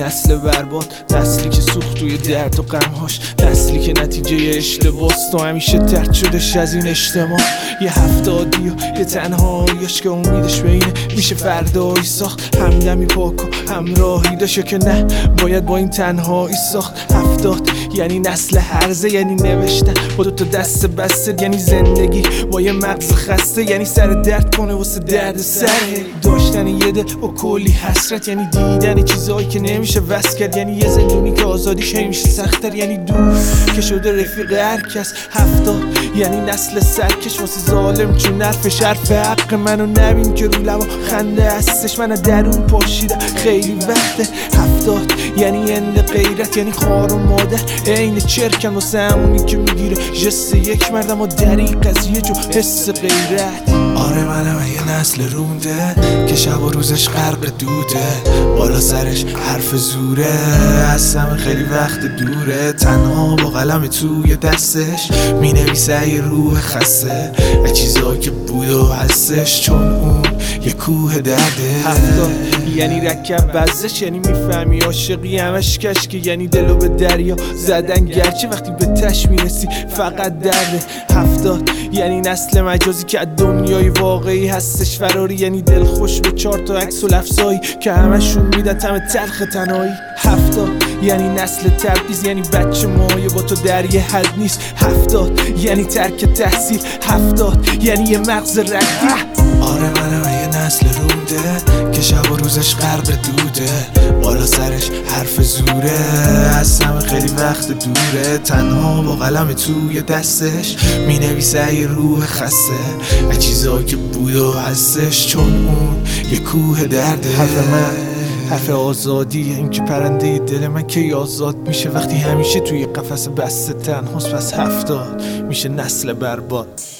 نسل برباد، نسلی که سوخت توی درد و غمهاش، نسلی که نتیجه اشتباست و همیشه ترد شدش از این اجتماع. یه هفتادی و یه تنهاییش که امیدش به اینه میشه فردایی ساخت. همدمی پاک و همراهی داشت که نه باید با این تنهایی ساخت. 70 یعنی نسل هرزه، یعنی نوشتن با دوتا دست بسته، یعنی زندگی با یه مغز خسته، یعنی سر درد کنه واسه درد سر. داشتن یه دل با کلی حسرت، یعنی دیدن چیزایی که نمیشه وصل کرد، یعنی یه زندونی که آزادیش همیشه سخت‌تر، یعنی دور که شده رفیق هر کس. 70 یعنی نسل سرکش واسه ظالم چون حرفش حرف حق منو نبین که رو لبا خنده هستش، من درون پاشیدم خیلی وقته. 70 یعنی اند غیرت، یعنی خوار و مادر عین چرکن واسه همونی که میگیره جست یک مردم و در این قضیه جو حس غیرت. آره منم یه نسل رونده که شب و روزش غرق دوده، بالا سرش حرف زوره، از همه خیلی وقت دوره، تنها با قلم توی دستش مینویسه یه روح خسته از چیزایی که بود و هستش، چون اون یه کوه درده. 70 یعنی رکب بزش، یعنی میفهمی عاشقی همش کشکی، یعنی دلو به دریا زدن گرچه وقتی به تش میرسی فقط درده. 70 یعنی نسل مجازی که از دنیای واقعی هستش فراری، یعنی دل خوش به 4 تا عکس و لفظایی که همشون میدن طعم تلخ تنهایی. 70 یعنی نسل تبعیض، یعنی بچه مایه با تو در یه حد نیست. 70 یعنی ترک تحصیل. 70 یعنی یه مغز ردی. آره منم یه نسل رونده که شب و روزش غرق دوده، بالا سرش حرف زوره، از همه خیلی وقت دوره، تنها با قلم توی دستش مینویسه یه روح خسته از چیزایی که بود و هستش، چون اون یه کوه درده. حرف من حرف آزادی، این که پرنده دل من که آزاد میشه وقتی همیشه توی قفس بسته تنهاست. پس 70 میشه نسل برباد.